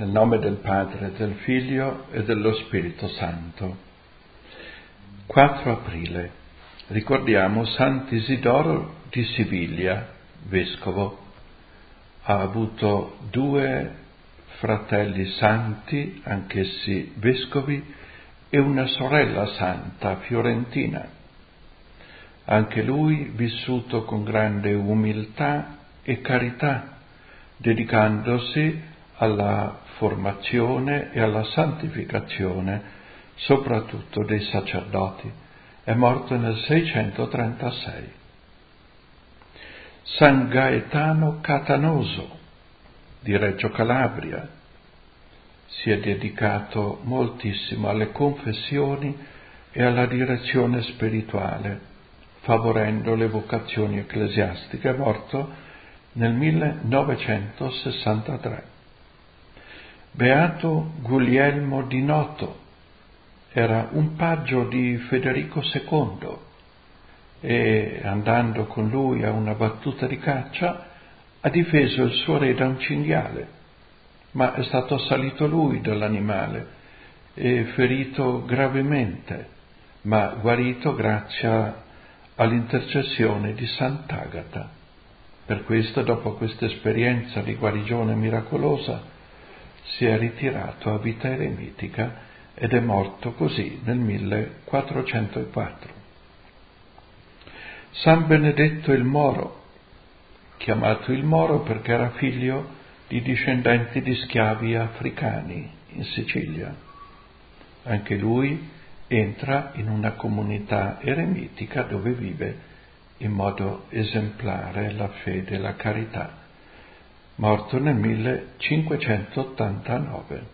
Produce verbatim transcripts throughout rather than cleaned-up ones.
Nel nome del Padre, del Figlio e dello Spirito Santo. quattro aprile. Ricordiamo Sant'Isidoro di Siviglia, vescovo. Ha avuto due fratelli santi, anch'essi vescovi, e una sorella santa fiorentina. Anche lui vissuto con grande umiltà e carità, dedicandosi alla formazione e alla santificazione, soprattutto dei sacerdoti. È morto nel seicentotrentasei. San Gaetano Catanoso di Reggio Calabria si è dedicato moltissimo alle confessioni e alla direzione spirituale, favorendo le vocazioni ecclesiastiche. È morto nel millenovecentosessantatré. Beato Guglielmo di Noto era un paggio di Federico secondo e, andando con lui a una battuta di caccia, ha difeso il suo re da un cinghiale, ma è stato assalito lui dall'animale e ferito gravemente, ma guarito grazie all'intercessione di Sant'Agata. Per questo, dopo questa esperienza di guarigione miracolosa, si è ritirato a vita eremitica ed è morto così nel millequattrocentoquattro. San Benedetto il Moro, chiamato il Moro perché era figlio di discendenti di schiavi africani in Sicilia. Anche lui entra in una comunità eremitica dove vive in modo esemplare la fede e la carità. Morto nel millecinquecentottantanove.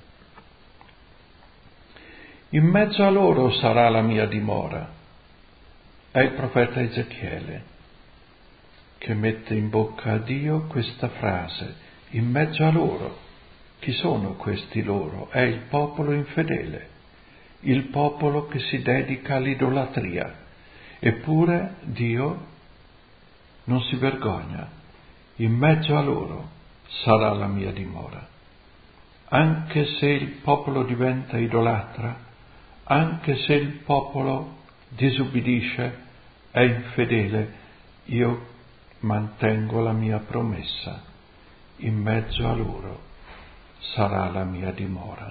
In mezzo a loro sarà la mia dimora. È il profeta Ezechiele che mette in bocca a Dio questa frase: in mezzo a loro. Chi sono questi loro? È il popolo infedele, il popolo che si dedica all'idolatria. Eppure Dio non si vergogna. In mezzo a loro sarà la mia dimora. Anche se il popolo diventa idolatra, anche se il popolo disubbidisce, è infedele, io mantengo la mia promessa. In mezzo a loro sarà la mia dimora.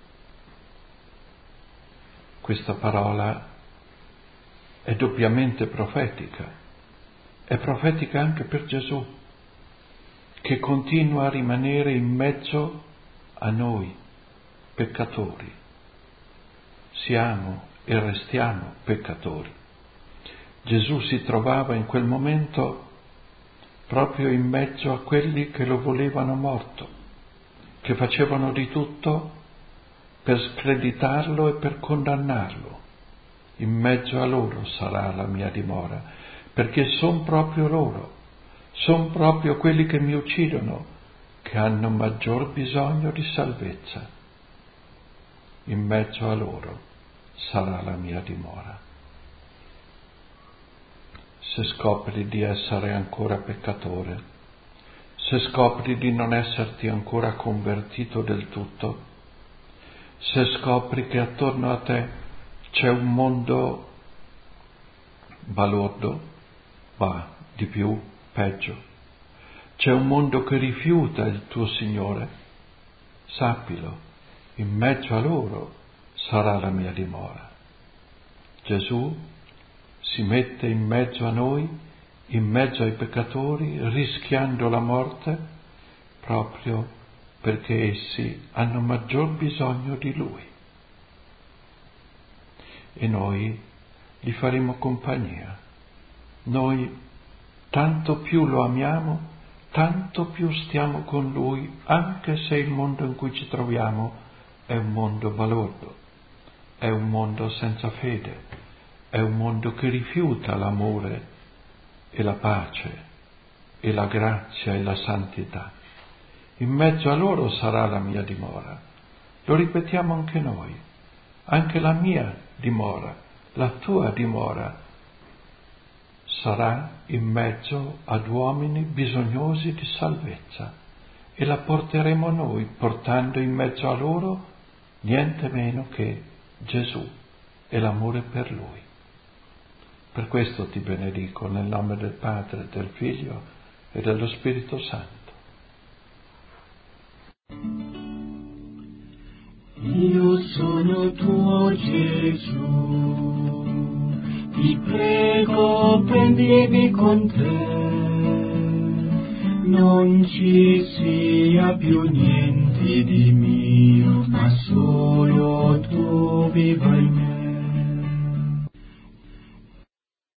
Questa parola è doppiamente profetica. È profetica anche per Gesù, che continua a rimanere in mezzo a noi, peccatori. Siamo e restiamo peccatori. Gesù si trovava in quel momento proprio in mezzo a quelli che lo volevano morto, che facevano di tutto per screditarlo e per condannarlo. In mezzo a loro sarà la mia dimora, perché son proprio loro, son proprio quelli che mi uccidono, che hanno maggior bisogno di salvezza. In mezzo a loro sarà la mia dimora. Se scopri di essere ancora peccatore, se scopri di non esserti ancora convertito del tutto, se scopri che attorno a te c'è un mondo balordo, va di più, peggio, c'è un mondo che rifiuta il tuo Signore, sappilo, in mezzo a loro sarà la mia dimora. Gesù si mette in mezzo a noi, in mezzo ai peccatori, rischiando la morte, proprio perché essi hanno maggior bisogno di Lui. E noi gli faremo compagnia. Noi tanto più lo amiamo, tanto più stiamo con Lui, anche se il mondo in cui ci troviamo è un mondo balordo, è un mondo senza fede, è un mondo che rifiuta l'amore e la pace e la grazia e la santità. In mezzo a loro sarà la mia dimora. Lo ripetiamo anche noi. Anche la mia dimora, la tua dimora, sarà in mezzo ad uomini bisognosi di salvezza e la porteremo noi, portando in mezzo a loro niente meno che Gesù e l'amore per Lui. Per questo ti benedico nel nome del Padre, del Figlio e dello Spirito Santo. Io sono tuo Gesù, ti prego prendimi con te, non ci sia più niente di mio, ma solo tu viva in me.